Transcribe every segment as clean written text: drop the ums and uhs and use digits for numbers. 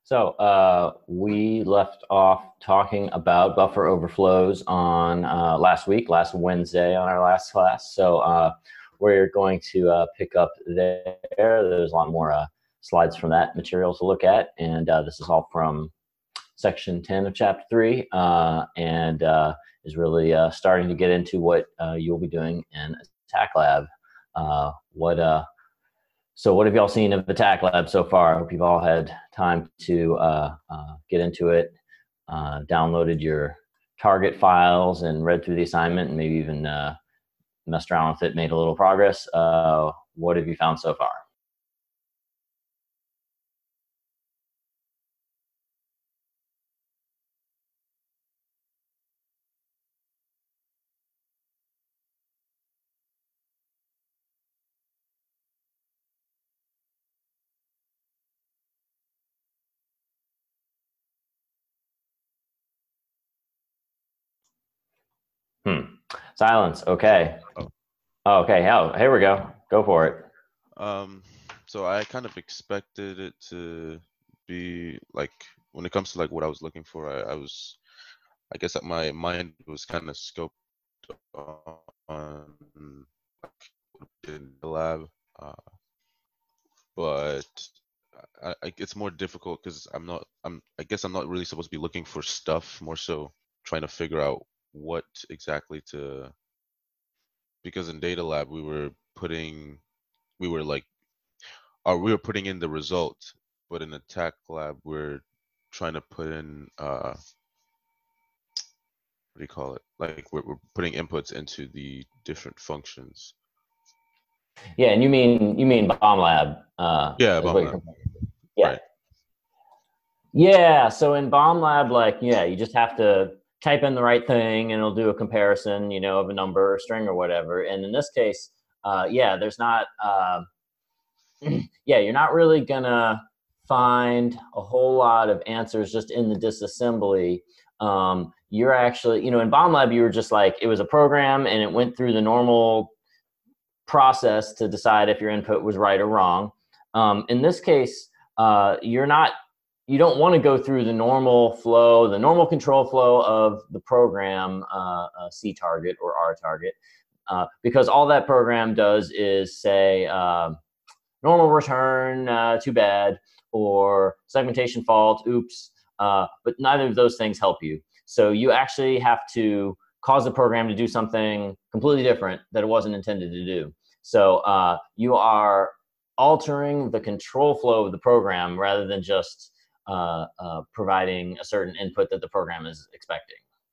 We left off talking about buffer overflows on last Wednesday on our last class. We're going to pick up there. There's a lot more slides from that material to look at. And this is all from section 10 of chapter 3 and is really starting to get into what you'll be doing in Attack Lab. So what have y'all seen of Attack Lab so far? I hope you've all had time to get into it, downloaded your target files and read through the assignment and maybe even messed around with it, made a little progress. What have you found so far? Silence. Okay. Oh, okay. Here we go. Go for it. So I kind of expected it to be like, when it comes to like what I was looking for, I guess that my mind was kind of scoped on in the lab, but it's more difficult because I guess I'm not really supposed to be looking for stuff, more so trying to figure out what exactly to, because in data lab we were putting in the result, but in Attack Lab we're trying to put in what do you call it, like we're putting inputs into the different functions. Yeah, and you mean Bomb Lab? Yeah, Bomb Lab. Yeah. Right. Yeah, so in Bomb Lab, you just have to type in the right thing and it'll do a comparison, of a number or string or whatever. And in this case, there's not, you're not really gonna find a whole lot of answers just in the disassembly. You're actually, in Bomb Lab, you were just like, it was a program and it went through the normal process to decide if your input was right or wrong. In this case, you don't want to go through the normal flow, the normal control flow of the program, C target or R target, because all that program does is say normal return, too bad, or segmentation fault, oops, but neither of those things help you. So you actually have to cause the program to do something completely different that it wasn't intended to do. So you are altering the control flow of the program rather than just providing a certain input that the program is expecting.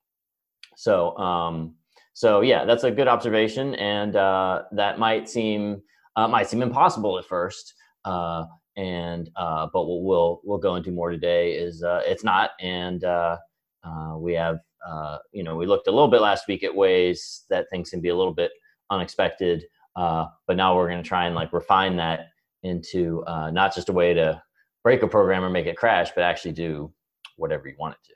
So yeah, that's a good observation, and that might seem impossible at first. But what we'll go into more today is it's not, and we have we looked a little bit last week at ways that things can be a little bit unexpected, but now we're going to try and refine that into not just a way to break a program or make it crash, but actually do whatever you want it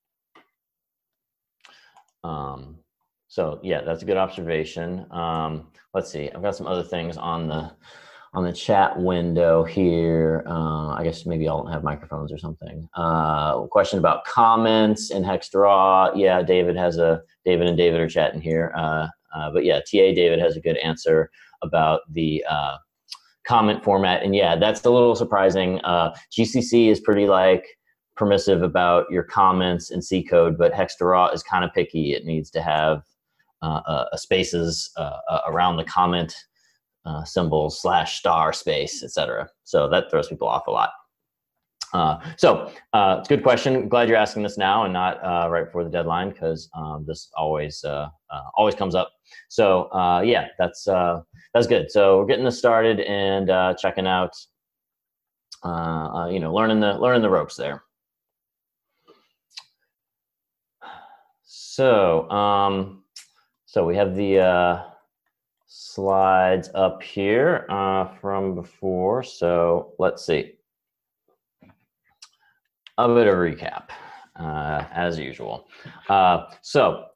to. So yeah, that's a good observation. Let's see, I've got some other things on the chat window here. I guess maybe I'll have microphones or something. Question about comments in Hexdraw. Yeah, David and David are chatting here. But yeah, TA David has a good answer about the comment format. And yeah, that's a little surprising. GCC is pretty permissive about your comments in C code, but Hexdraw is kind of picky. It needs to have spaces around the comment symbols / space, etc. So that throws people off a lot. It's a good question. Glad you're asking this now and not right before the deadline, because this always comes up. So yeah, that's good. So we're getting this started and checking out, learning the ropes there. So we have the slides up here from before. So let's see. A bit of recap, as usual. So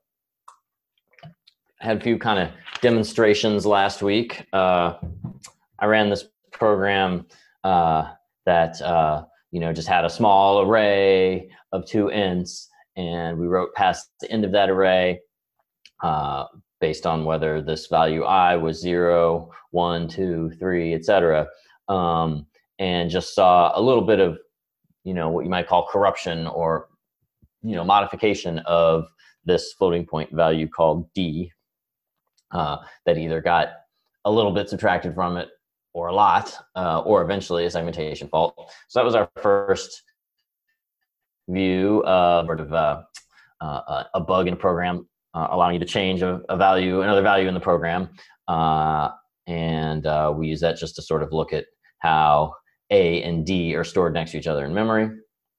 I had a few kind of demonstrations last week. I ran this program that just had a small array of 2 ints, and we wrote past the end of that array based on whether this value I was 0, 1, 2, 3, etc. And just saw a little bit of, what you might call corruption or, modification of this floating point value called D that either got a little bit subtracted from it or a lot, or eventually a segmentation fault. So that was our first view of sort of a bug in a program allowing you to change another value in the program. And we use that just to sort of look at how A and D are stored next to each other in memory.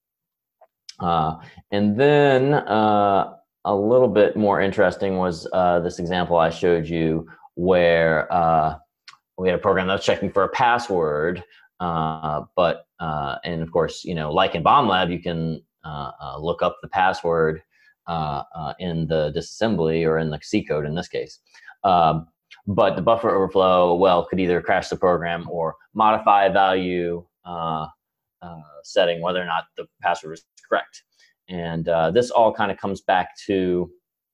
And then a little bit more interesting was this example I showed you where we had a program that was checking for a password, and of course, like in Bomb Lab, you can look up the password in the disassembly or in the C code in this case. But the buffer overflow, could either crash the program or modify a value setting whether or not the password was correct. And this all kind of comes back to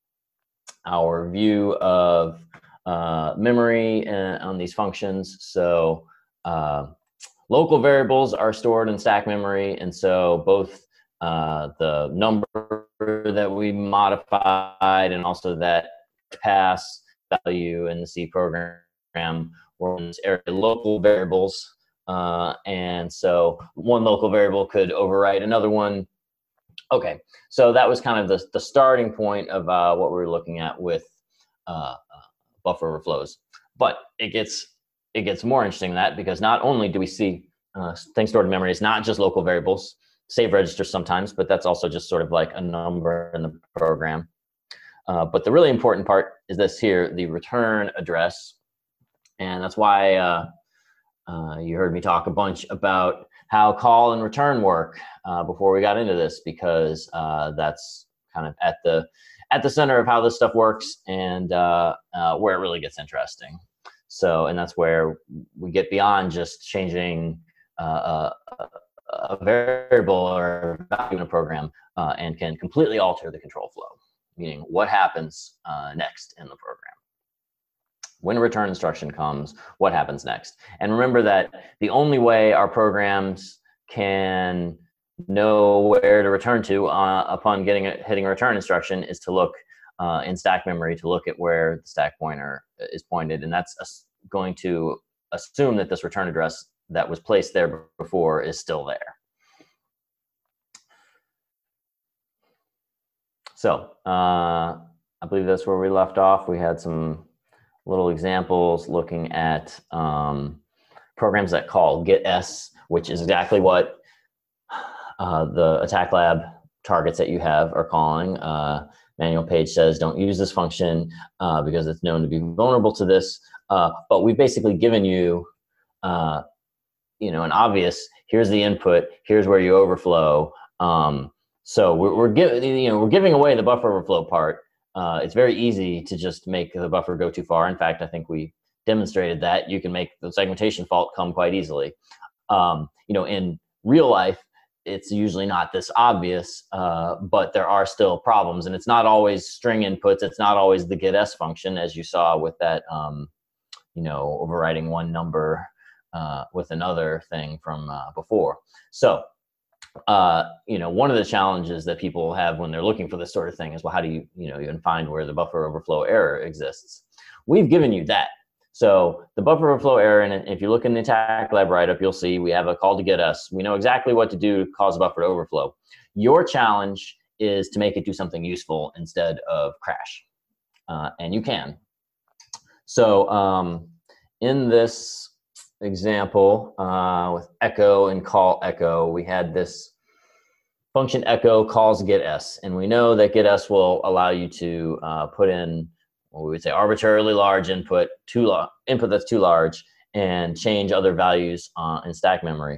our view of memory on these functions. So local variables are stored in stack memory, and so both the number that we modified and also that pass value in the C program were in this area local variables. And so one local variable could overwrite another one. Okay, so that was kind of the starting point of what we were looking at with buffer overflows. But it gets more interesting than that, because not only do we see things stored in memory, it's not just local variables, save registers sometimes, but that's also just sort of like a number in the program. But the really important part is this here, the return address. And that's why you heard me talk a bunch about how call and return work before we got into this, because that's kind of at the center of how this stuff works and where it really gets interesting. So, and that's where we get beyond just changing a variable or value in a program and can completely alter the control flow, meaning what happens next in the program. When a return instruction comes, what happens next? And remember that the only way our programs can know where to return to upon hitting a return instruction is to look in stack memory to look at where the stack pointer is pointed. And that's going to assume that this return address that was placed there before is still there. So I believe that's where we left off. We had some little examples looking at programs that call getS, which is exactly what the attack lab targets that you have are calling. Manual page says don't use this function because it's known to be vulnerable to this. But we've basically given you, an obvious. Here's the input. Here's where you overflow. So we're giving away the buffer overflow part. It's very easy to just make the buffer go too far. In fact, I think we demonstrated that you can make the segmentation fault come quite easily. In real life, it's usually not this obvious, but there are still problems, and it's not always string inputs. It's not always the getS function, as you saw with that, overriding one number with another thing from before. So, one of the challenges that people have when they're looking for this sort of thing is, well, how do you, even find where the buffer overflow error exists? We've given you that. So the buffer overflow error, and if you look in the attack lab write-up, you'll see we have a call to getS. We know exactly what to do to cause a buffer to overflow. Your challenge is to make it do something useful instead of crash, and you can. So in this example with echo and call echo, we had this function echo calls getS, and we know that getS will allow you to put in what we would say arbitrarily large input that's too large, and change other values in stack memory.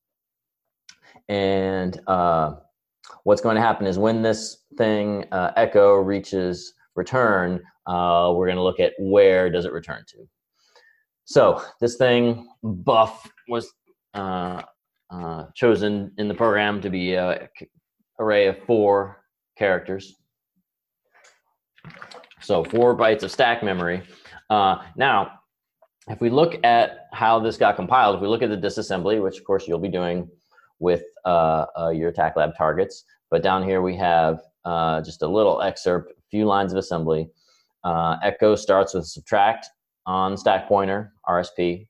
And what's going to happen is when this thing echo reaches return, we're going to look at where does it return to. So this thing buff was chosen in the program to be an array of 4 characters. So 4 bytes of stack memory. Now, if we look at how this got compiled, if we look at the disassembly, which of course you'll be doing with your attack lab targets, but down here we have just a little excerpt, a few lines of assembly. Echo starts with subtract on stack pointer, RSP,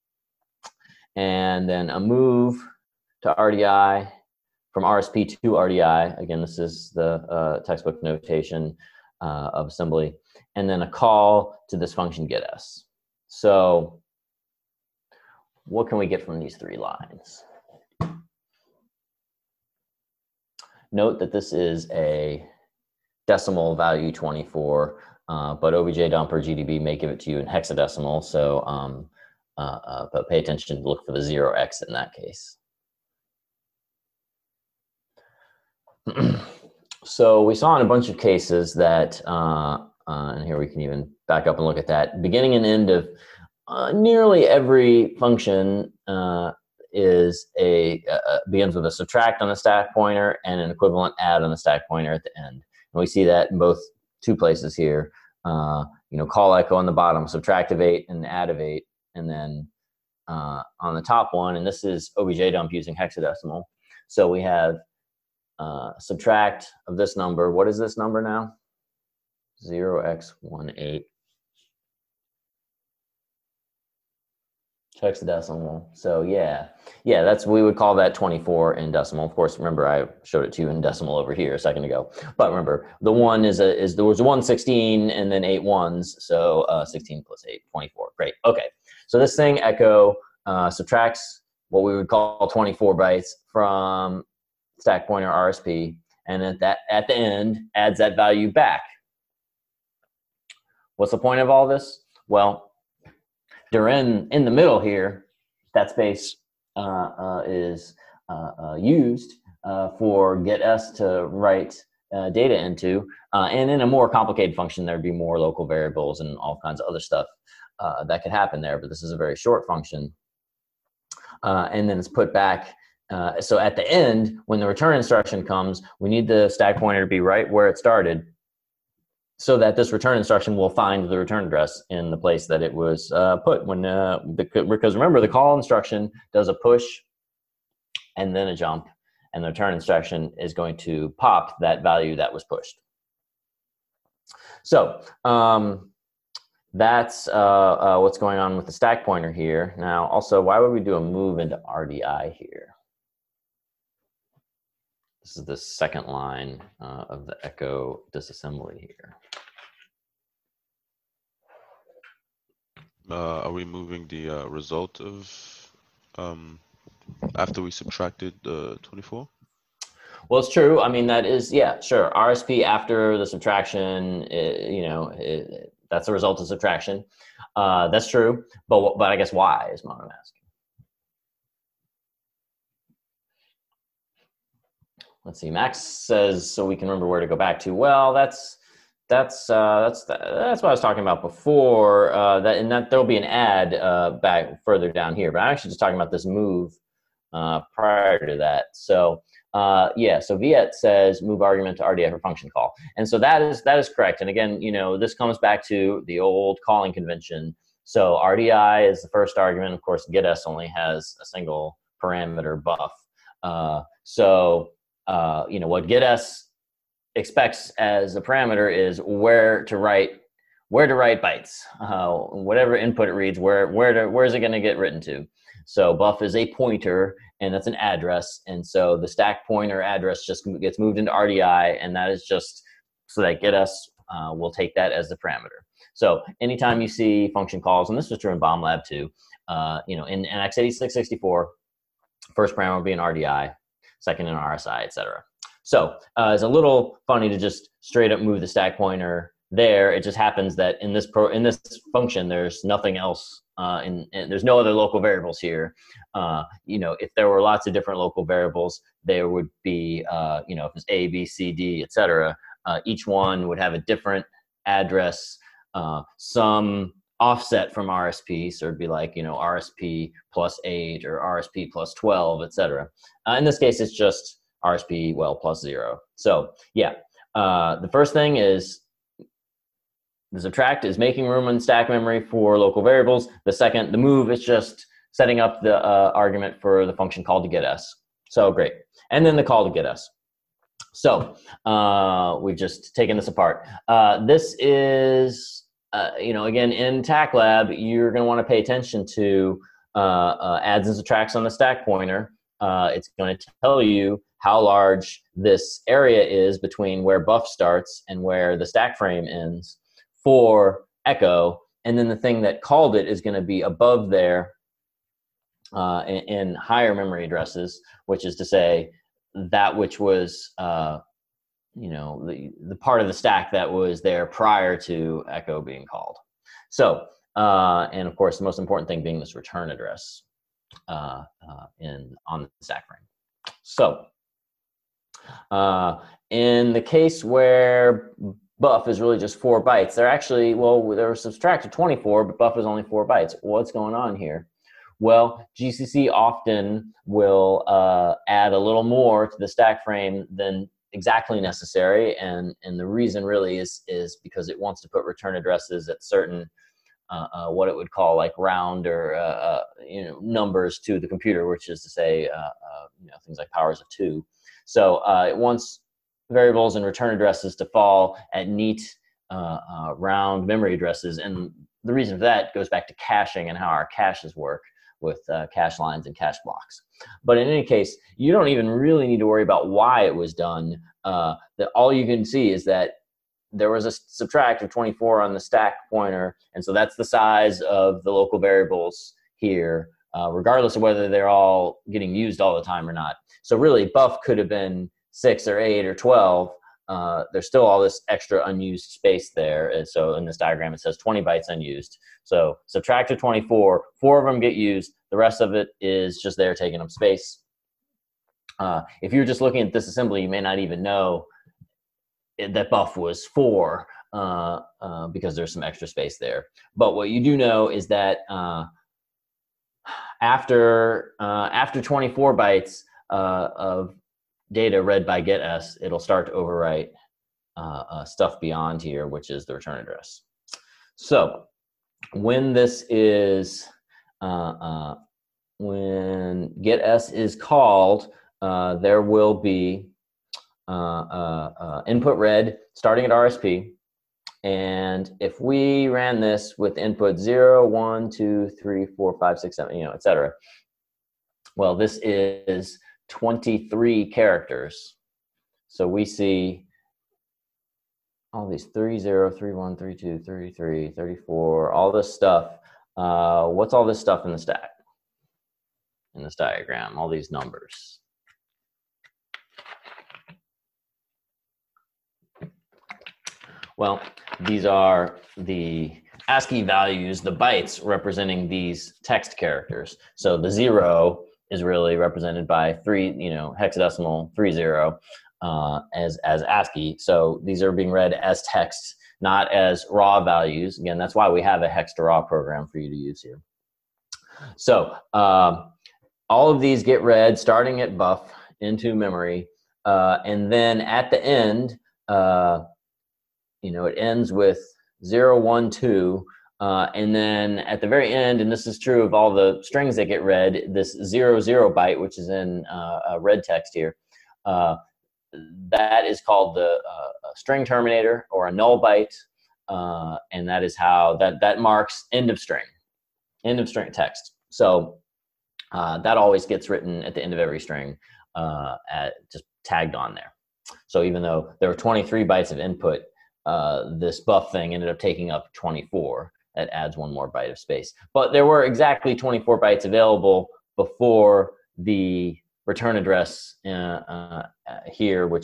and then a move to RDI from RSP to RDI. Again, this is the textbook notation of assembly, and then a call to this function getS. So what can we get from these 3 lines? Note that this is a decimal value 24, but objdump or GDB may give it to you in hexadecimal, so but pay attention to look for the 0x in that case. So we saw in a bunch of cases that, and here we can even back up and look at that, beginning and end of nearly every function begins with a subtract on the stack pointer and an equivalent add on the stack pointer at the end. And we see that in both 2 places here. Call echo on the bottom, subtractivate and addivate, and then on the top one, and this is objdump using hexadecimal. So we have subtract of this number. What is this number now? 0x18. Hexadecimal. So yeah, we would call that 24 in decimal. Of course, remember I showed it to you in decimal over here a second ago. But remember, the 1 there was 1 16 and then 8 ones. So 16 plus 8, 24. Great. Okay. So this thing echo subtracts what we would call 24 bytes from stack pointer RSP, and at the end adds that value back. What's the point of all this? Well, in the middle here, that space is used for getS to write data into, and in a more complicated function, there'd be more local variables and all kinds of other stuff that could happen there. But this is a very short function, and then it's put back. So at the end, when the return instruction comes, we need the stack pointer to be right where it started, so that this return instruction will find the return address in the place that it was put. Because remember, the call instruction does a push and then a jump, and the return instruction is going to pop that value that was pushed. So that's what's going on with the stack pointer here. Now, also, why would we do a move into RDI here? This is the second line of the echo disassembly here. Are we moving the result of after we subtracted the 24? Well, it's true. I mean, that is, yeah, sure. RSP after the subtraction, that's the result of subtraction. That's true. But I guess why is what I'm asking. Let's see. Max says, so we can remember where to go back to. Well, that's what I was talking about before. That there'll be an add back further down here. But I'm actually just talking about this move prior to that. So so Viet says move argument to RDI for function call, and so that is correct. And again, this comes back to the old calling convention. So RDI is the first argument. Of course, getS only has a single parameter buff. What getS expects as a parameter is where to write bytes. Whatever input it reads, where is it going to get written to? So buff is a pointer, and that's an address, and so the stack pointer address just gets moved into RDI, and that is just so that getS will take that as the parameter. So anytime you see function calls, and this was true in Bomb Lab too, in x86-64, first parameter will be an RDI, second an RSI, etc. So it's a little funny to just straight up move the stack pointer there. It just happens that in this function, there's nothing else, and there's no other local variables here. If there were lots of different local variables, there would be, if it's A, B, C, D, etc. Each one would have a different address. Some offset from RSP. So it'd be like, RSP plus 8 or RSP plus 12, etc. In this case, it's just RSP, plus 0. So yeah, the first thing is the subtract is making room in stack memory for local variables. The second, the move, is just setting up the argument for the function called to get s. So great. And then the call to get s. So we've just taken this apart. This is, again, in TACLab, you're going to want to pay attention to adds and subtracts on the stack pointer. It's going to tell you how large this area is between where buff starts and where the stack frame ends for echo. And then the thing that called it is going to be above there in higher memory addresses, which is to say that which was the part of the stack that was there prior to echo being called. So and of course the most important thing being this return address on the stack frame. So in the case where buff is really just 4 bytes, they're actually, they were subtracted 24, but buff is only 4 bytes. What's going on here? Well, GCC often will add a little more to the stack frame than exactly necessary, and the reason really is because it wants to put return addresses at certain what it would call like round or numbers to the computer, which is to say things like powers of 2. So it wants variables and return addresses to fall at neat round memory addresses, and the reason for that goes back to caching and how our caches work with cache lines and cache blocks. But in any case, you don't even really need to worry about why it was done. That all you can see is that there was a subtract of 24 on the stack pointer, and so that's the size of the local variables here, regardless of whether they're all getting used all the time or not. So really, buff could have been 6 or 8 or 12. There's still all this extra unused space there. And so in this diagram, it says 20 bytes unused. So subtract to 24, 4 of them get used. The rest of it is just there taking up space. If you're just looking at this assembly, you may not even know that buff was 4 because there's some extra space there. But what you do know is that after 24 bytes of data read by getS, it'll start to overwrite stuff beyond here, which is the return address. So when this is when getS is called, there will be input read starting at RSP, and if we ran this with input 0, 1, 2, 3, 4, 5, 6, 7, etc. Well, this is 23 characters. So we see all these 30, 31, 32, 33, 34, all this stuff. What's all this stuff in the stack? In this diagram, all these numbers. Well, these are the ASCII values, the bytes representing these text characters. So the 0 is really represented by 3, hexadecimal 30 as ASCII. So these are being read as text, not as raw values. Again, that's why we have a hex to raw program for you to use here. So all of these get read starting at buff into memory, and then at the end, it ends with 0, 1, 2. And then at the very end, and this is true of all the strings that get read, this 0, 0 byte, which is in red text here, that is called the string terminator or a null byte. And that is how that marks end of string text. So that always gets written at the end of every string, just tagged on there. So even though there were 23 bytes of input, this buff thing ended up taking up 24. That adds 1 more byte of space. But there were exactly 24 bytes available before the return address here, which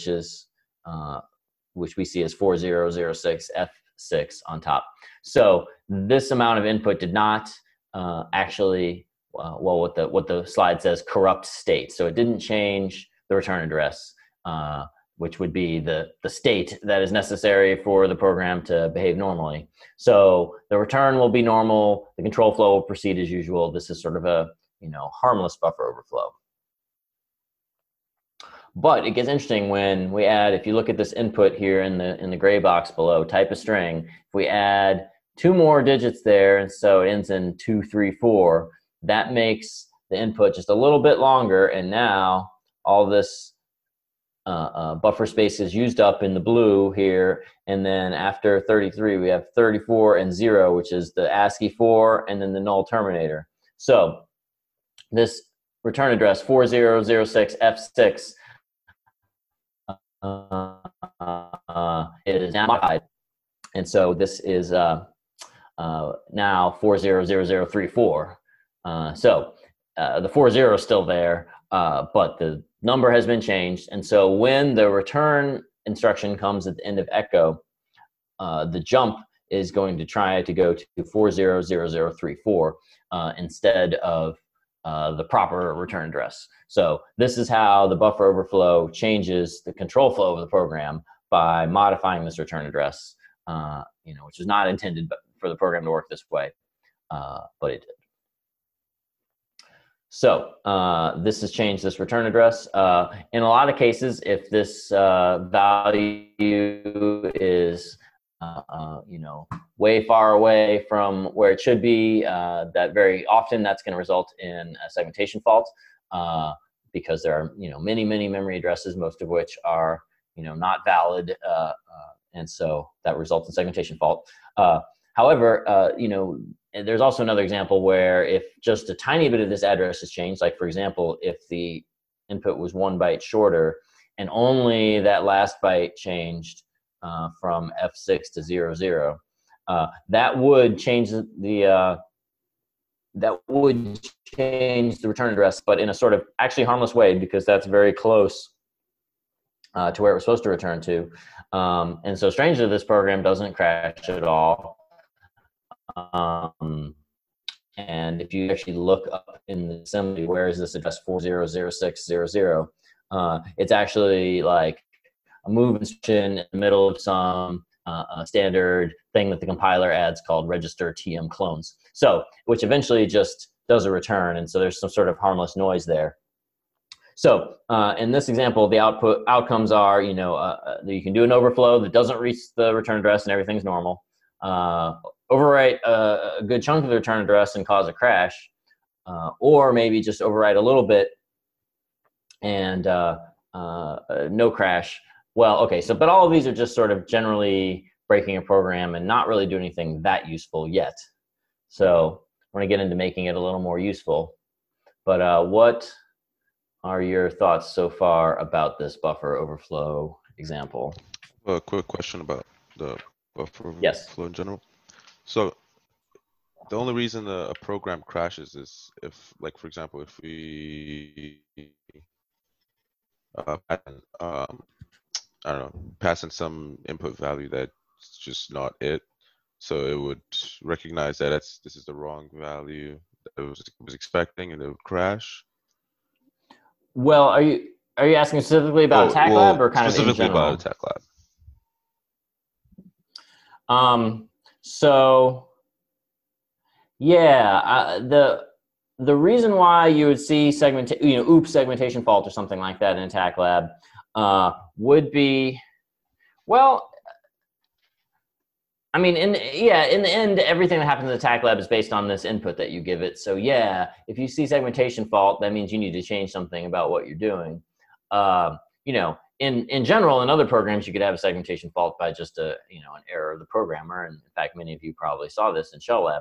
we see as 4006 F6 on top. So this amount of input did not actually, what the slide says, corrupt state. So it didn't change the return address. which would be the state that is necessary for the program to behave normally. So the return will be normal. The control flow will proceed as usual. This is sort of a, harmless buffer overflow. But it gets interesting when we add, if you look at this input here in the gray box below, type of string, if we add 2 more digits there, and so it ends in 2, 3, 4, that makes the input just a little bit longer, and now all this buffer space is used up in the blue here, and then after 33 we have 34 and 0, which is the ASCII 4 and then the null terminator. So this return address 4006F6 it is now modified, and so this is now 400034. So the 40 is still there, but the number has been changed, and so when the return instruction comes at the end of echo, the jump is going to try to go to 400034 instead of the proper return address. So this is how the buffer overflow changes the control flow of the program by modifying this return address, which is not intended for the program to work this way, but it did. So this has changed this return address. In a lot of cases, if this value is way far away from where it should be, that very often that's going to result in a segmentation fault, because there are many memory addresses, most of which are not valid, and so that results in segmentation fault. However, there's also another example where if just a tiny bit of this address is changed, like for example, if the input was 1 byte shorter and only that last byte changed from F6 to 00, that would change the return address, but in a sort of actually harmless way, because that's very close to where it was supposed to return to. And so strangely, this program doesn't crash at all. And if you actually look up in the assembly, where is this address 400600? It's actually like a move instruction in the middle of some standard thing that the compiler adds called register TM clones. So, which eventually just does a return, and so there's some sort of harmless noise there. So in this example, the outcomes are, that you can do an overflow that doesn't reach the return address and everything's normal. Overwrite a good chunk of the return address and cause a crash, or maybe just overwrite a little bit and no crash. Well, okay, so but all of these are just sort of generally breaking a program and not really doing anything that useful yet. So we're gonna get into making it a little more useful. But what are your thoughts so far about this buffer overflow example? A quick question about the buffer Yes. overflow in general. So the only reason a program crashes is if, like, for example, if we I don't know, pass in some input value that's just not it, so it would recognize that this is the wrong value that it was expecting, and it would crash. Well, are you asking specifically about AttackLab or kind of in general? Specifically about AttackLab. So yeah, the reason why you would see segmentation fault or something like that in AttackLab would be, well, I mean, in the end, everything that happens in AttackLab is based on this input that you give it. So yeah, if you see segmentation fault, that means you need to change something about what you're doing. In general, in other programs, you could have a segmentation fault by just an error of the programmer. And in fact, many of you probably saw this in ShellLab.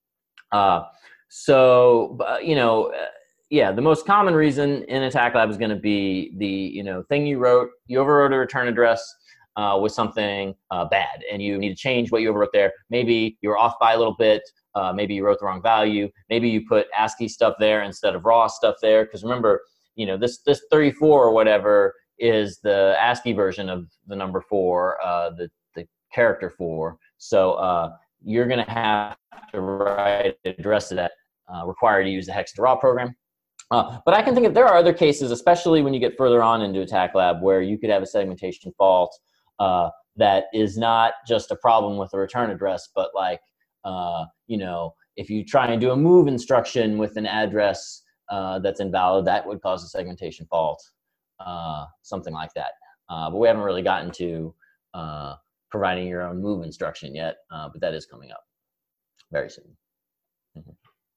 The most common reason in AttackLab is going to be the thing you wrote. You overwrote a return address with something bad, and you need to change what you overwrote there. Maybe you were off by a little bit. Maybe you wrote the wrong value. Maybe you put ASCII stuff there instead of raw stuff there. Because remember, this 34 or whatever is the ASCII version of the number 4, the character 4. So you're going to have to write an address to that required to use the hex to raw program. But I can think there are other cases, especially when you get further on into Attack Lab, where you could have a segmentation fault that is not just a problem with the return address, but like, if you try and do a move instruction with an address that's invalid, that would cause a segmentation fault, something like that. But we haven't really gotten to providing your own move instruction yet, but that is coming up very soon. Mm-hmm.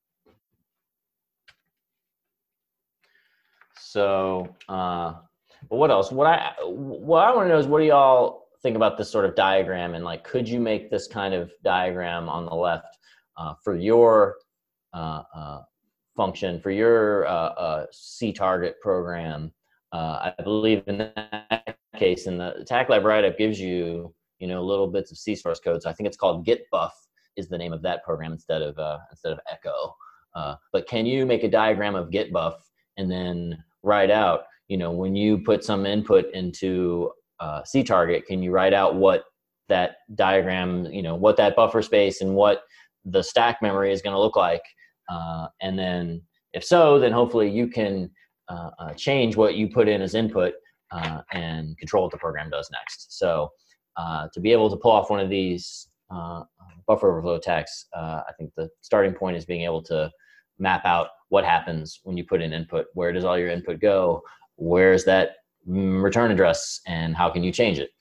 So, but what else? What I want to know is, what do y'all think about this sort of diagram? And like, could you make this kind of diagram on the left for your function, for your C target program? I believe in that case, in the Attack Lab write-up gives you, little bits of C source code. So I think it's called GitBuff is the name of that program instead of Echo. But can you make a diagram of GitBuff and then write out, when you put some input into C target, can you write out what that diagram, what that buffer space and what the stack memory is going to look like? And then if so, then hopefully you can change what you put in as input and control what the program does next. So to be able to pull off one of these buffer overflow attacks, I think the starting point is being able to map out what happens when you put in input. Where does all your input go? Where's that return address, and how can you change it?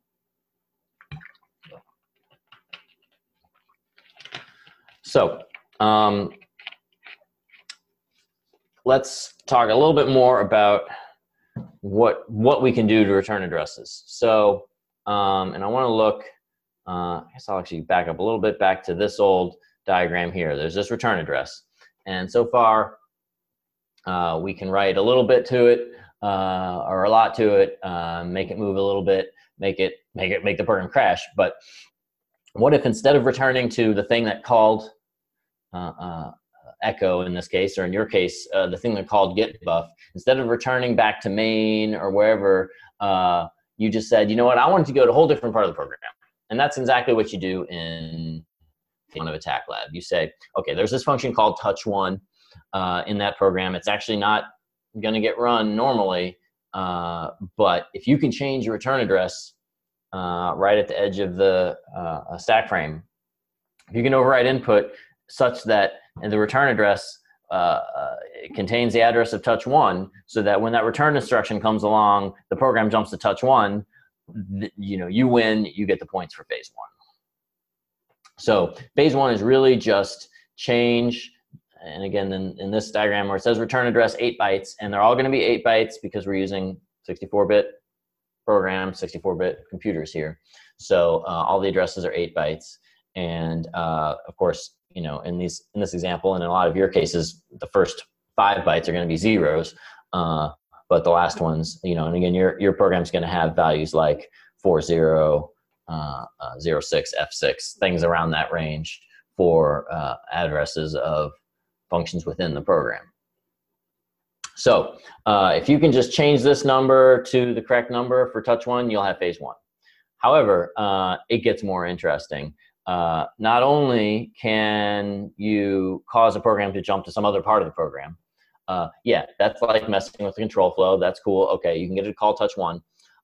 So let's talk a little bit more about what we can do to return addresses. So, and I want to look, I guess I'll actually back up a little bit back to this old diagram here. There's this return address. And so far, we can write a little bit to it, or a lot to it, make it move a little bit, make the program crash. But what if instead of returning to the thing that called Echo in this case, or in your case, the thing that called GitBuff, instead of returning back to main or wherever, you just said, you know what, I want it to go to a whole different part of the program. And that's exactly what you do in of Attack Lab. You say, okay, there's this function called touch1 in that program. It's actually not going to get run normally, but if you can change your return address right at the edge of the stack frame, if you can override input such that the return address contains the address of touch1, so that when that return instruction comes along, the program jumps to touch1, you win, you get the points for phase one. So phase one is really just change, and again, in this diagram where it says return address 8 bytes, and they're all going to be 8 bytes because we're using 64-bit programs, 64-bit computers here. So all the addresses are 8 bytes, and of course, in this example, and in a lot of your cases, the first 5 bytes are going to be zeros, but the last ones, and again, your program's going to have values like 40, 06, F6, things around that range for addresses of functions within the program. So if you can just change this number to the correct number for touch1, you'll have phase one. However, it gets more interesting. Not only can you cause a program to jump to some other part of the program, yeah, that's like messing with the control flow. That's cool. Okay, you can get it to call touch1,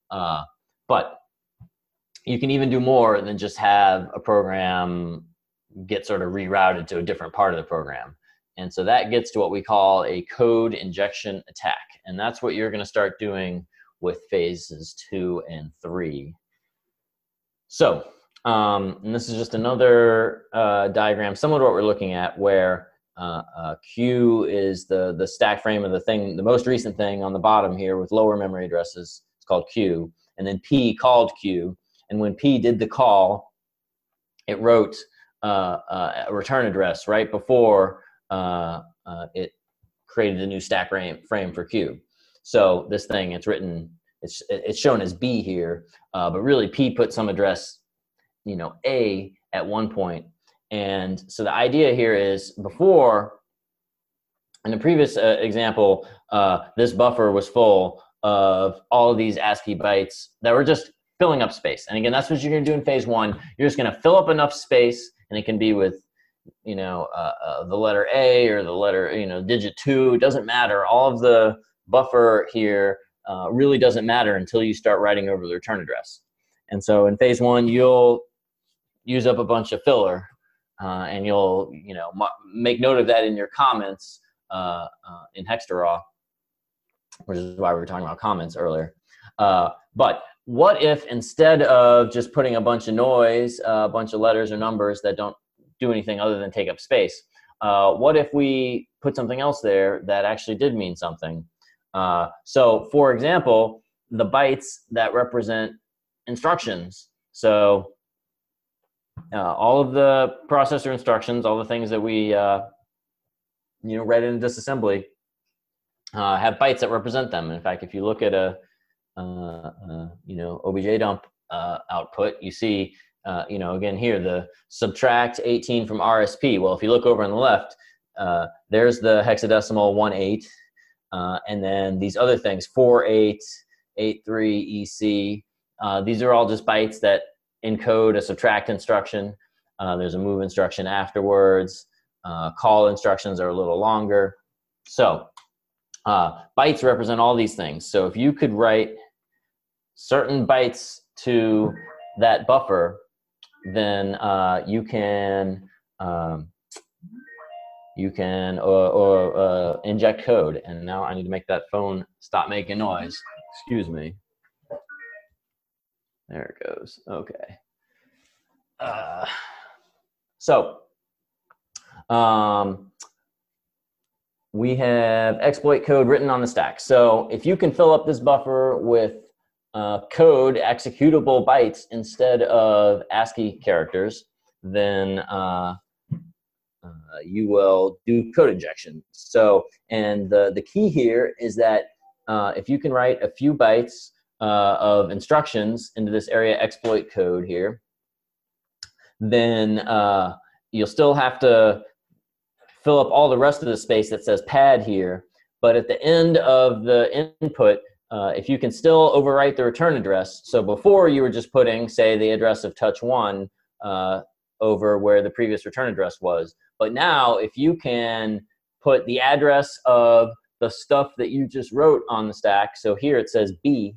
but you can even do more than just have a program get sort of rerouted to a different part of the program. And so that gets to what we call a code injection attack. And that's what you're going to start doing with phases 2 and 3. So, and this is just another diagram similar to what we're looking at, where Q is the stack frame of the thing, the most recent thing on the bottom here with lower memory addresses. It's called Q. And then P called Q. And when P did the call, it wrote a return address right before it created a new stack frame for Q. So this thing, it's shown as B here, but really P put some address, A at one point. And so the idea here is, before, in the previous example, this buffer was full of all of these ASCII bytes that were just filling up space. And again, that's what you're going to do in phase one. You're just going to fill up enough space, and it can be with the letter A or the letter, digit 2. It doesn't matter. All of the buffer here really doesn't matter until you start writing over the return address. And so in phase 1, you'll use up a bunch of filler, and you'll make note of that in your comments in Hextaraw, which is why we were talking about comments earlier. But what if instead of just putting a bunch of noise, a bunch of letters or numbers that don't do anything other than take up space, what if we put something else there that actually did mean something? So for example, the bytes that represent instructions. So all of the processor instructions, all the things that we read in disassembly, have bytes that represent them. In fact, if you look at a obj dump output, you see again here the subtract 18 from RSP. Well, if you look over on the left, there's the hexadecimal 18, and then these other things 48, 83, EC. These are all just bytes that encode a subtract instruction. There's a move instruction afterwards. Call instructions are a little longer. So bytes represent all these things. So if you could write certain bytes to that buffer, then you can inject code. And now I need to make that phone stop making noise. Excuse me. There it goes. Okay. We have exploit code written on the stack. So if you can fill up this buffer with code, executable bytes instead of ASCII characters, then you will do code injection. So, and the key here is that if you can write a few bytes of instructions into this area exploit code here, then you'll still have to fill up all the rest of the space that says pad here. But at the end of the input, if you can still overwrite the return address, so before you were just putting, say, the address of touch 1 over where the previous return address was. But now, if you can put the address of the stuff that you just wrote on the stack, so here it says B,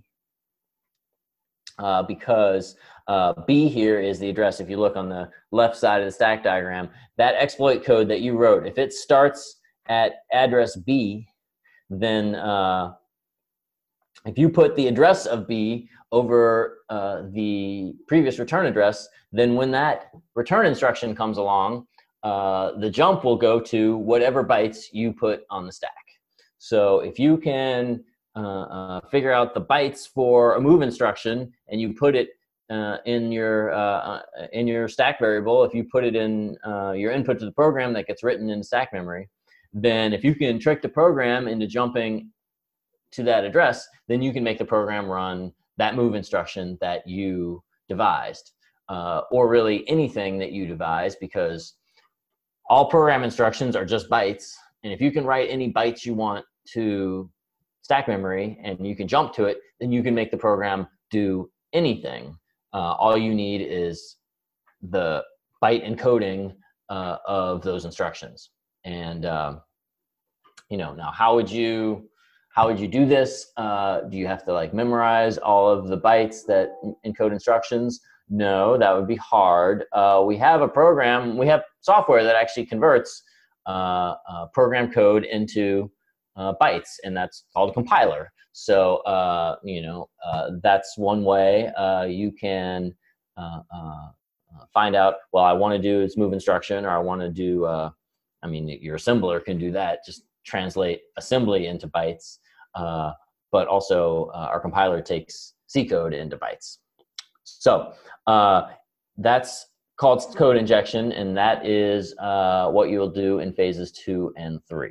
because B here is the address. If you look on the left side of the stack diagram, that exploit code that you wrote, if it starts at address B, then if you put the address of B over the previous return address, then when that return instruction comes along, the jump will go to whatever bytes you put on the stack. So if you can figure out the bytes for a move instruction and you put it in your stack variable, if you put it in your input to the program that gets written in stack memory, then if you can trick the program into jumping to that address, then you can make the program run that move instruction that you devised, or really anything that you devised, because all program instructions are just bytes. And if you can write any bytes you want to stack memory and you can jump to it, then you can make the program do anything. All you need is the byte encoding of those instructions. And now how would you do this? Do you have to like memorize all of the bytes that encode instructions? No, that would be hard. We have a program, we have software that actually converts program code into bytes, and that's called a compiler. So, that's one way you can find out, well, I want to do this move instruction, or I want to do, your assembler can do that, just translate assembly into bytes. But also our compiler takes C code into bytes. So that's called code injection, and that is what you'll do in phases 2 and 3.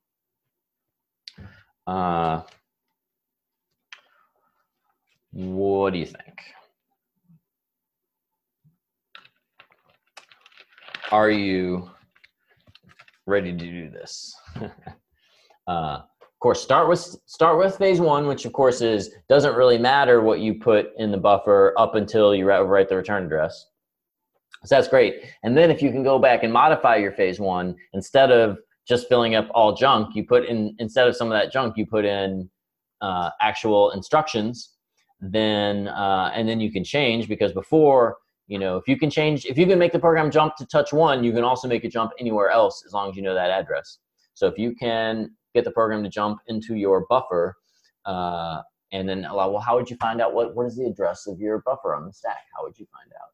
What do you think? Are you ready to do this? Of course, start with phase 1, which of course doesn't really matter what you put in the buffer up until you write the return address. So that's great. And then if you can go back and modify your phase one, instead of just filling up all junk, you put in, instead of some of that junk, you put in actual instructions, then and then you can change, because before, you know, if you can make the program jump to touch one, you can also make it jump anywhere else as long as you know that address. So if you can get the program to jump into your buffer, and then allow, well, how would you find out what is the address of your buffer on the stack? How would you find out?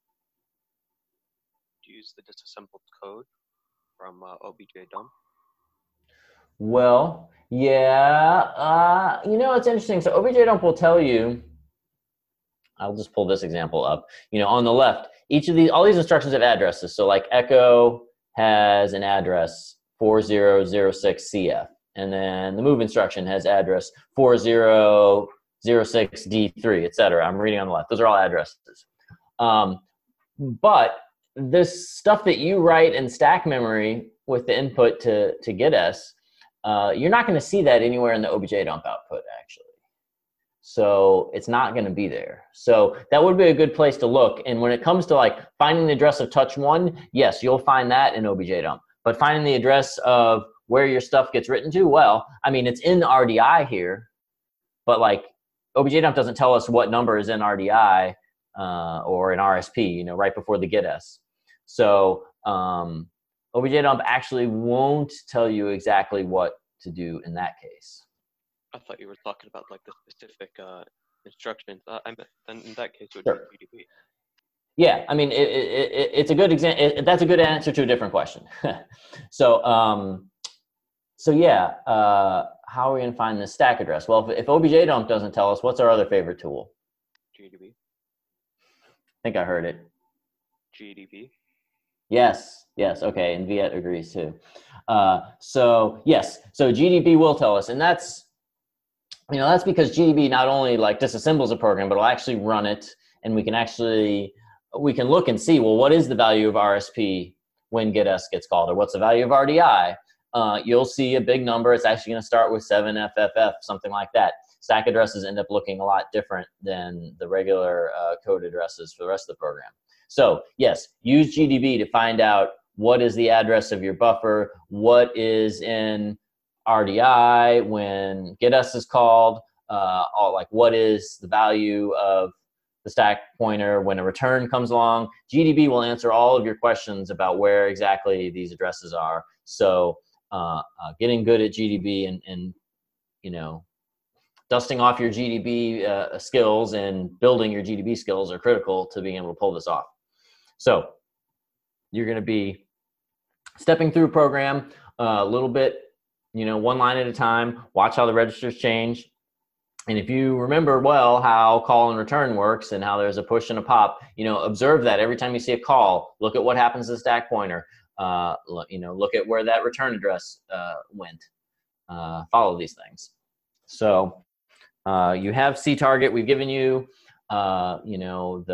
Use the disassembled code from objdump. Well, yeah, you know, it's interesting. So objdump will tell you, I'll just pull this example up. You know, on the left, all these instructions have addresses. So like echo has an address 4006CF. And then the move instruction has address 4006D3, etc. I'm reading on the left. Those are all addresses. But this stuff that you write in stack memory with the input to getS, you're not going to see that anywhere in the objdump output, actually. So it's not going to be there. So that would be a good place to look. And when it comes to like finding the address of touch one, yes, you'll find that in objdump. But finding the address of where your stuff gets written to, well, I mean, it's in RDI here, but like objdump doesn't tell us what number is in RDI or in RSP, you know, right before the getS. So objdump actually won't tell you exactly what to do in that case. I thought you were talking about like the specific instructions. In that case, it would be GDB. Yeah, I mean, it's a good example. That's a good answer to a different question. So yeah, how are we going to find this stack address? Well, if objdump doesn't tell us, what's our other favorite tool? GDB. I think I heard it. GDB. Yes, okay, and Viet agrees too. So yes, so GDB will tell us, and that's, you know, that's because GDB not only like disassembles a program, but it'll actually run it, and we can look and see, well, what is the value of RSP when getS gets called, or what's the value of RDI? You'll see a big number. It's actually going to start with 7FFF, something like that. Stack addresses end up looking a lot different than the regular code addresses for the rest of the program. So yes, use GDB to find out what is the address of your buffer, what is in RDI when getS is called, like what is the value of the stack pointer when a return comes along. GDB will answer all of your questions about where exactly these addresses are. So getting good at GDB and you know, dusting off your GDB skills and building your GDB skills are critical to being able to pull this off. So you're going to be stepping through a program a little bit, you know, one line at a time, watch how the registers change. And if you remember well how call and return works and how there's a push and a pop, you know, observe that every time you see a call, look at what happens to the stack pointer, you know, look at where that return address went, follow these things. So you have ctarget. We've given you, you know,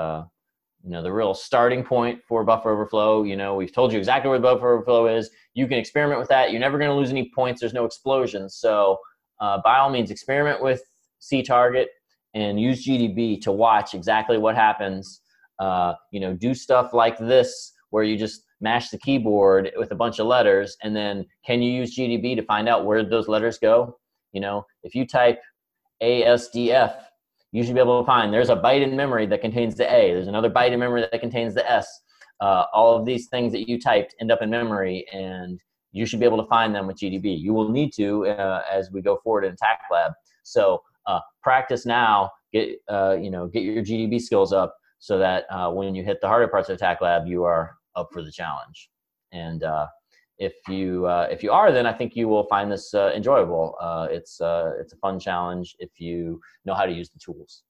the real starting point for buffer overflow. You know, we've told you exactly where the buffer overflow is. You can experiment with that. You're never going to lose any points. There's no explosions. So by all means, experiment with ctarget and use GDB to watch exactly what happens. You know, do stuff like this where you just mash the keyboard with a bunch of letters, and then can you use GDB to find out where those letters go? You know, if you type ASDF, you should be able to find there's a byte in memory that contains the A. There's another byte in memory that contains the S. All of these things that you typed end up in memory, and you should be able to find them with GDB. You will need to as we go forward in Attack Lab. So practice now. Get you know, get your GDB skills up so that when you hit the harder parts of Attack Lab, you are up for the challenge. And if you are, then I think you will find this enjoyable. It's a fun challenge if you know how to use the tools.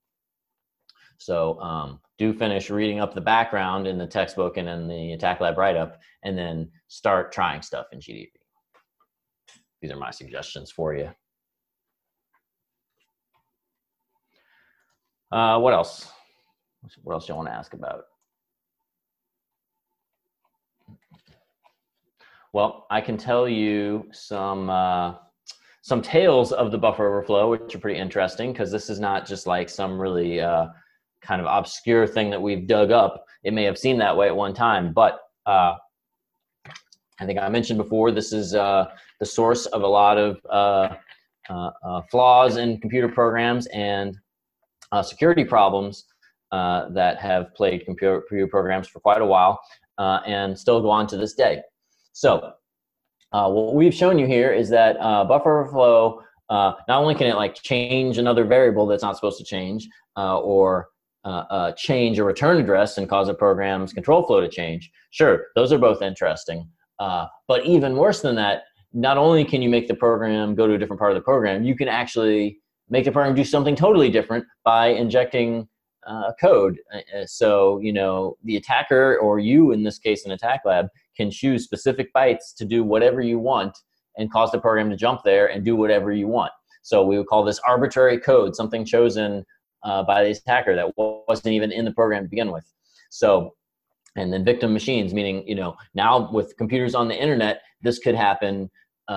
So do finish reading up the background in the textbook and in the Attack Lab write-up, and then start trying stuff in GDB. These are my suggestions for you. What else? What else do you want to ask about? Well, I can tell you some tales of the buffer overflow, which are pretty interesting, because this is not just like some really kind of obscure thing that we've dug up. It may have seemed that way at one time, but I think I mentioned before, this is the source of a lot of flaws in computer programs and security problems that have plagued computer programs for quite a while and still go on to this day. So what we've shown you here is that buffer overflow, not only can it like change another variable that's not supposed to change, or change a return address and cause a program's control flow to change. Sure, those are both interesting. But even worse than that, not only can you make the program go to a different part of the program, you can actually make the program do something totally different by injecting code. So, you know, the attacker, or you in this case in Attack Lab, can choose specific bytes to do whatever you want and cause the program to jump there and do whatever you want. So we would call this arbitrary code, something chosen by the attacker that wasn't even in the program to begin with. So, and then victim machines, meaning, you know, now with computers on the internet, this could happen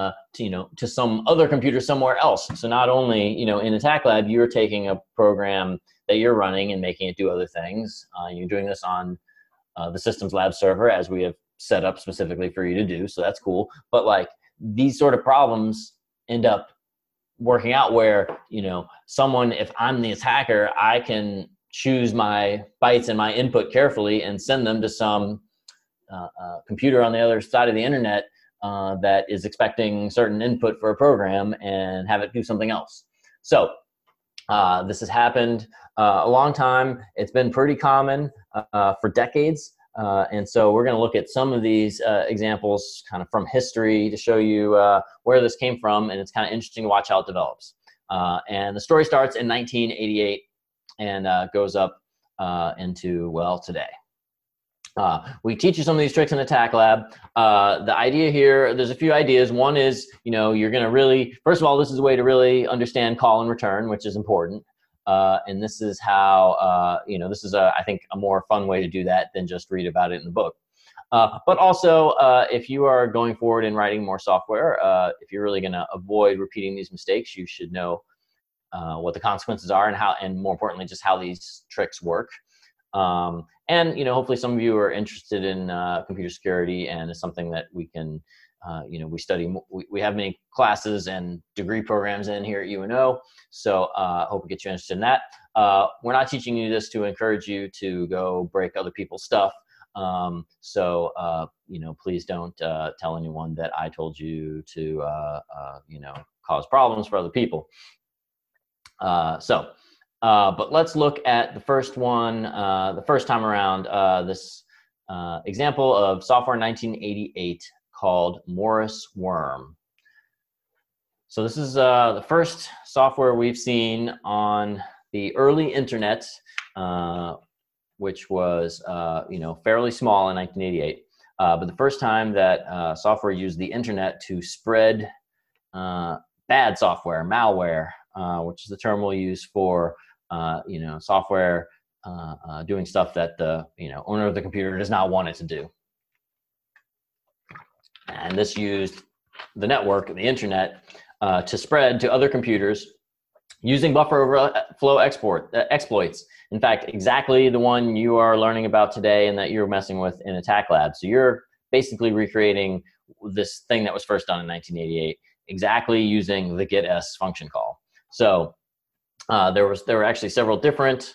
to some other computer somewhere else. So not only, you know, in Attack Lab, you're taking a program that you're running and making it do other things. You're doing this on the Systems Lab server, as we have set up specifically for you to do. So that's cool. But like, these sort of problems end up working out where, you know, someone, if I'm the attacker, I can choose my bytes and my input carefully and send them to some computer on the other side of the internet that is expecting certain input for a program and have it do something else. So this has happened a long time. It's been pretty common for decades. And so we're going to look at some of these examples kind of from history to show you where this came from. And it's kind of interesting to watch how it develops. And the story starts in 1988 and goes up into, well, today. We teach you some of these tricks in Attack Lab. The idea here, there's a few ideas. One is, you know, you're going to really, first of all, this is a way to really understand call and return, which is important. And this is how, you know, this is, I think, a more fun way to do that than just read about it in the book. But also, if you are going forward and writing more software, if you're really going to avoid repeating these mistakes, you should know what the consequences are and how, and more importantly, just how these tricks work. And, you know, hopefully some of you are interested in computer security, and it's something that we can, you know, we study, we have many classes and degree programs in here at UNO. So hope we get you interested in that. We're not teaching you this to encourage you to go break other people's stuff. So, you know, please don't tell anyone that I told you to, you know, cause problems for other people. But let's look at the first one, the first time around, this example of software in 1988 called Morris Worm. So this is the first software we've seen on the early internet, which was, you know, fairly small in 1988. But the first time that software used the internet to spread bad software, malware, which is the term we'll use for, you know, software doing stuff that the, you know, owner of the computer does not want it to do. And this used the network, the internet, to spread to other computers using buffer overflow exploits. In fact, exactly the one you are learning about today and that you're messing with in Attack Lab. So you're basically recreating this thing that was first done in 1988, exactly using the getS function call. So there were actually several different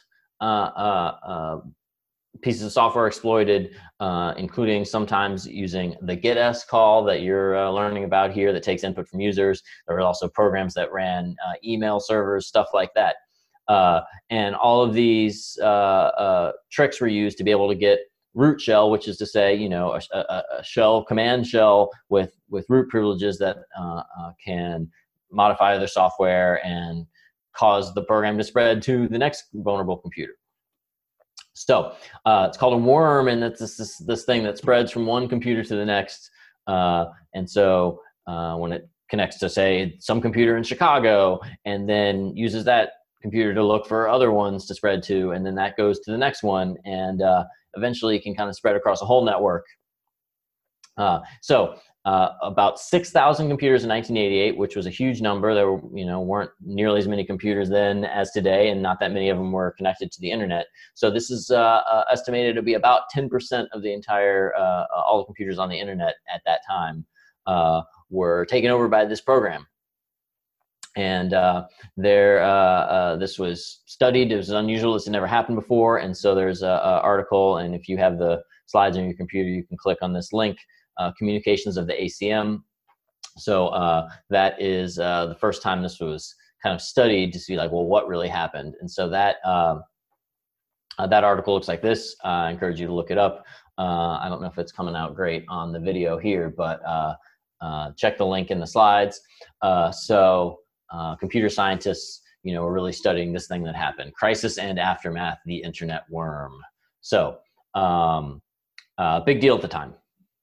pieces of software exploited, including sometimes using the getS call that you're learning about here that takes input from users. There were also programs that ran email servers, stuff like that. And all of these tricks were used to be able to get root shell, which is to say, you know, a shell, command shell with root privileges that can modify other software and cause the program to spread to the next vulnerable computer. So it's called a worm, and it's this thing that spreads from one computer to the next. And so when it connects to, say, some computer in Chicago, and then uses that computer to look for other ones to spread to, and then that goes to the next one, and eventually it can kind of spread across a whole network. So about 6,000 computers in 1988, which was a huge number. There were, weren't nearly as many computers then as today, and not that many of them were connected to the internet. So this is estimated to be about 10% of the entire, all the computers on the internet at that time were taken over by this program. And this was studied. It was unusual. This had never happened before. And so there's an article, and if you have the slides on your computer, you can click on this link, Communications of the ACM. So that is the first time this was kind of studied to see, like, well, what really happened. And so that that article looks like this. I encourage you to look it up. I don't know if it's coming out great on the video here, but check the link in the slides. Computer scientists, were really studying this thing that happened. Crisis and Aftermath, the Internet Worm. So big deal at the time.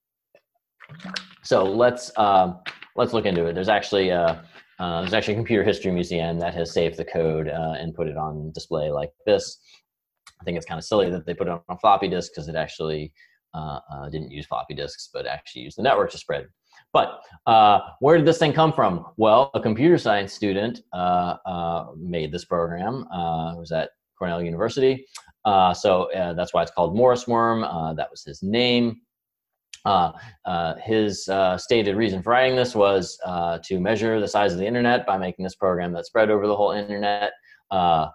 So let's look into it. There's actually a computer history museum that has saved the code and put it on display like this. I think it's kind of silly that they put it on a floppy disk, because it actually didn't use floppy disks, but actually used the network to spread. But where did this thing come from? Well, a computer science student made this program. It was at Cornell University. So that's why it's called Morris Worm. That was his name. His stated reason for writing this was to measure the size of the internet by making this program that spread over the whole internet. I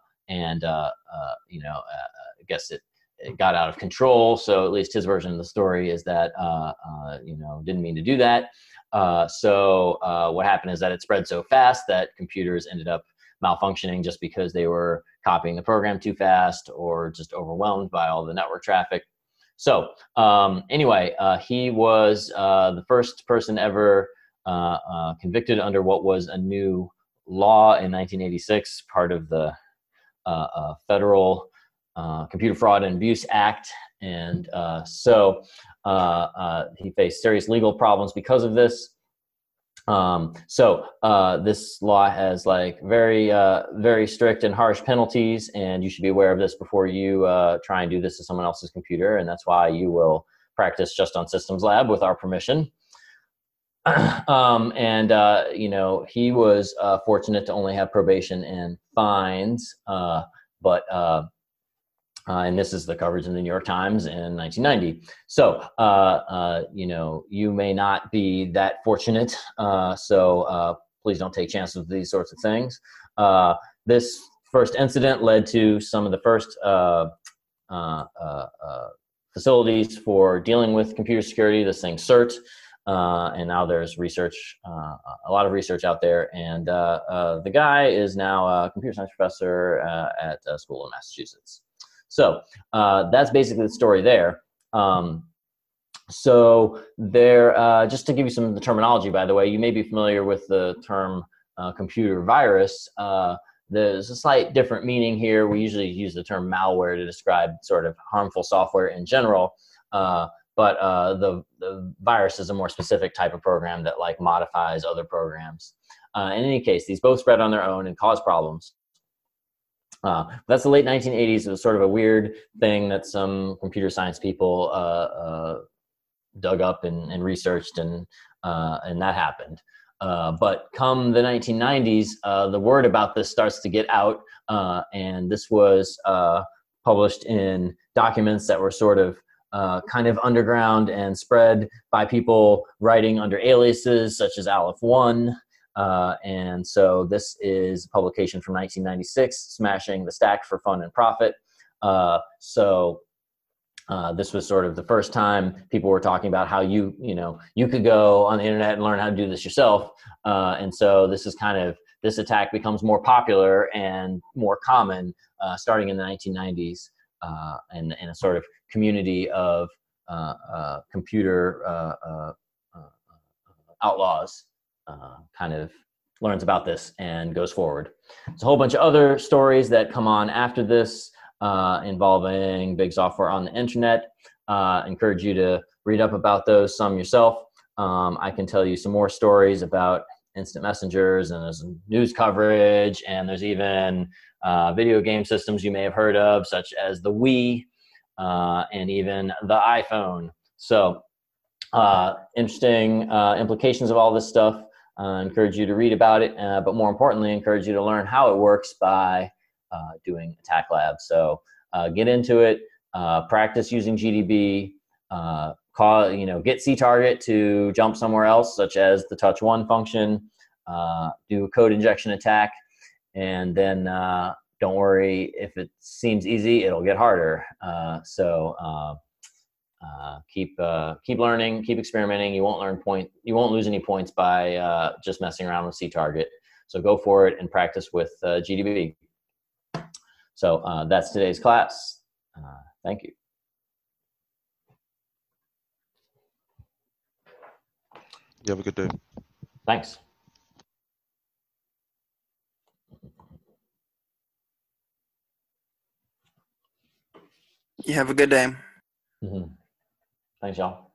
guess it got out of control. So at least his version of the story is that, didn't mean to do that. What happened is that it spread so fast that computers ended up malfunctioning just because they were copying the program too fast, or just overwhelmed by all the network traffic. So anyway, he was the first person ever convicted under what was a new law in 1986, part of the Federal Computer Fraud and Abuse Act. And he faced serious legal problems because of this. This law has very strict and harsh penalties, and you should be aware of this before you try and do this to someone else's computer. And that's why you will practice just on Systems Lab with our permission. He was fortunate to only have probation and fines, and this is the coverage in the New York Times in 1990. So, you may not be that fortunate. Please don't take chances with these sorts of things. This first incident led to some of the first facilities for dealing with computer security, this thing CERT. And now there's research, a lot of research out there. And the guy is now a computer science professor at a school in Massachusetts. So that's basically the story there. Just to give you some of the terminology, by the way, you may be familiar with the term computer virus. There's a slight different meaning here. We usually use the term malware to describe sort of harmful software in general. But the virus is a more specific type of program that modifies other programs. In any case, these both spread on their own and cause problems. That's the late 1980s. It was sort of a weird thing that some computer science people dug up and researched, and that happened. But come the 1990s, the word about this starts to get out, and this was published in documents that were sort of kind of underground and spread by people writing under aliases such as Aleph1. And so this is a publication from 1996, Smashing the Stack for Fun and Profit. This was sort of the first time people were talking about how you could go on the internet and learn how to do this yourself. And so this attack becomes more popular and more common starting in the 1990s in a sort of community of computer outlaws. Kind of learns about this and goes forward. There's a whole bunch of other stories that come on after this involving big software on the internet. Encourage you to read up about those some yourself. I can tell you some more stories about instant messengers, and there's news coverage, and there's even video game systems you may have heard of, such as the Wii and even the iPhone. So interesting implications of all this stuff. Encourage you to read about it, but more importantly, encourage you to learn how it works by doing Attack Lab. So get into it, practice using GDB, get ctarget to jump somewhere else, such as the touch one function, do a code injection attack, and then don't worry if it seems easy, it'll get harder. Keep learning, keep experimenting. You won't lose any points by just messing around with ctarget. So go for it and practice with GDB. So that's today's class. Thank you. You have a good day. Thanks. You have a good day. Thanks, y'all.